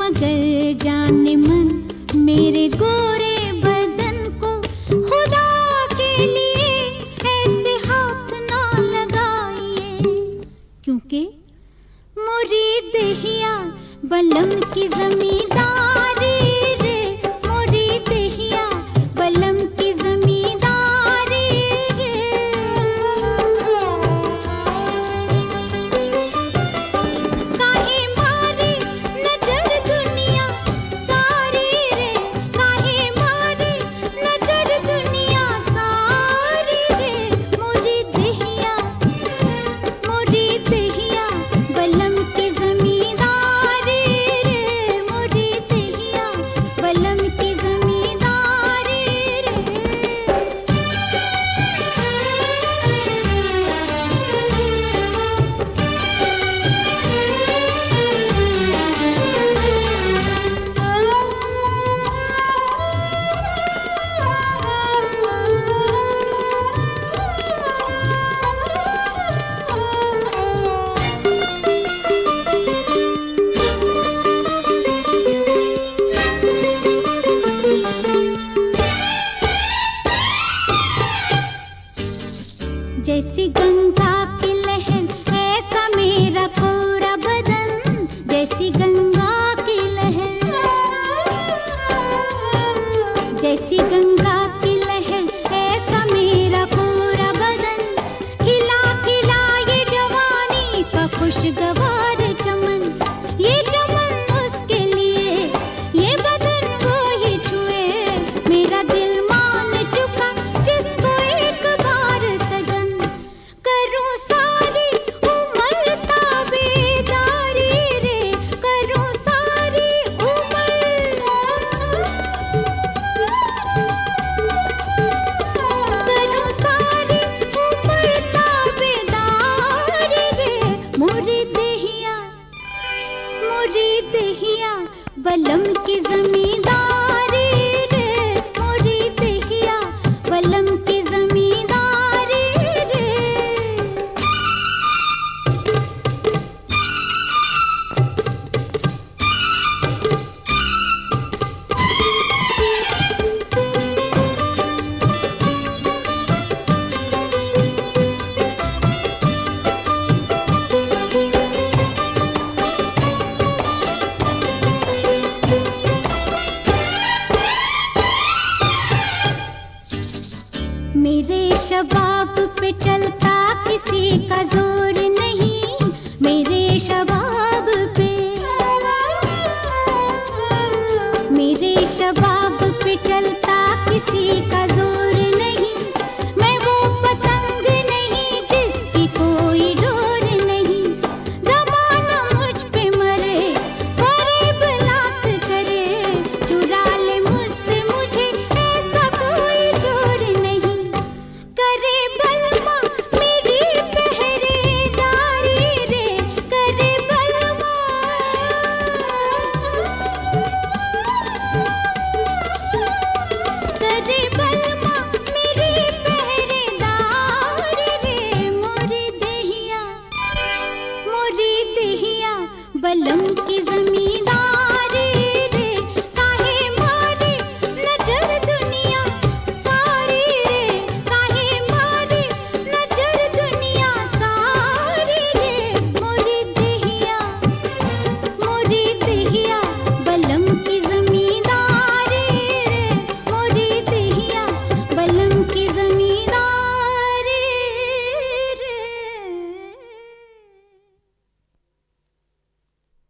मगर जाने मन मेरे गोरे बदन को खुदा के लिए ऐसे हाथ ना लगाइए, क्योंकि मुरीद हिया बलम की जमींदारी रे, मुरीद हिया बलम की जमींदारी रे। काहे मारी नजर दुनिया सारी रे, काहे मारी नजर दुनिया सारी रे, मुरीद हिया बलम की जमींदारी रे, मुरीद हिया बलम की जमींदारी रे। जैसी गंगा की लहर ऐसा मेरा पूरा बदन, जैसी गंगा की लहर, जैसी गंगा की लहर ऐसा मेरा पूरा बदन, खिला खिला ये जवानी का खुशगवार चमन, ये चमन उसके लिए, ये बदन वो ही छुए, मेरा दिल मान चुका जिसको एक बार सजन, करूं सारी उम्र ताबेदारी रे, करूं सारी उम्र, करूं सारी उम्र ताबेदारी रे, मुरीद हिया बलम की जमींदारी रे, मुरीद हिया बलम की जमींदारी रे। मेरे शबाब पे चलता किसी का जोर नहीं, मेरे शबाब पे, मेरे शबाब पे चलता किसी का जोर नहीं, मैं वो पतंग नहीं जिसकी कोई डोर नहीं, ज़माना मुझ पे मरे फरेब लात करे, चुरा ले मुझसे मुझे ऐसा कोई जोर नहीं, करे बलमा मेरी पहरेदारी रे, करे बलमा, करे बलमा मेरी पहरेदारी रे, मुरीद हिया बलम की जमींदारी।